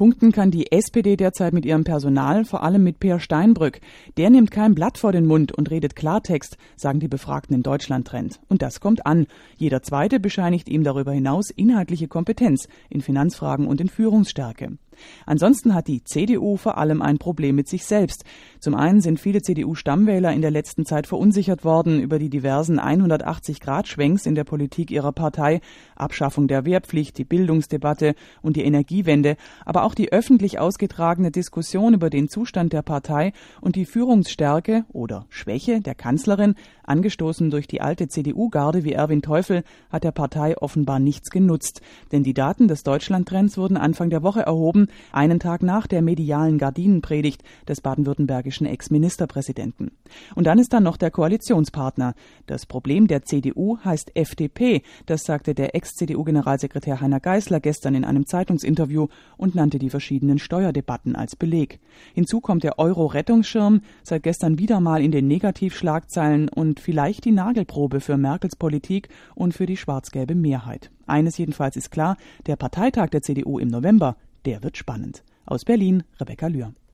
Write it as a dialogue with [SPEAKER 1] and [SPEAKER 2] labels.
[SPEAKER 1] Punkten kann die SPD derzeit mit ihrem Personal, vor allem mit Peer Steinbrück. Der nimmt kein Blatt vor den Mund und redet Klartext, sagen die Befragten im Deutschland-Trend. Und das kommt an. Jeder Zweite bescheinigt ihm darüber hinaus inhaltliche Kompetenz in Finanzfragen und in Führungsstärke. Ansonsten hat die CDU vor allem ein Problem mit sich selbst. Zum einen sind viele CDU-Stammwähler in der letzten Zeit verunsichert worden über die diversen 180-Grad-Schwenks in der Politik ihrer Partei, Abschaffung der Wehrpflicht, die Bildungsdebatte und die Energiewende, aber auch die öffentlich ausgetragene Diskussion über den Zustand der Partei und die Führungsstärke oder Schwäche der Kanzlerin, angestoßen durch die alte CDU-Garde wie Erwin Teufel, hat der Partei offenbar nichts genutzt. Denn die Daten des Deutschland-Trends wurden Anfang der Woche erhoben, einen Tag nach der medialen Gardinenpredigt des baden-württembergischen Ex-Ministerpräsidenten. Und dann ist da noch der Koalitionspartner. Das Problem der CDU heißt FDP, das sagte der Ex-CDU-Generalsekretär Heiner Geißler gestern in einem Zeitungsinterview und nannte die verschiedenen Steuerdebatten als Beleg. Hinzu kommt der Euro-Rettungsschirm, seit gestern wieder mal in den Negativschlagzeilen und vielleicht die Nagelprobe für Merkels Politik und für die schwarz-gelbe Mehrheit. Eines jedenfalls ist klar, der Parteitag der CDU im November, der wird spannend. Aus Berlin, Rebecca Lühr.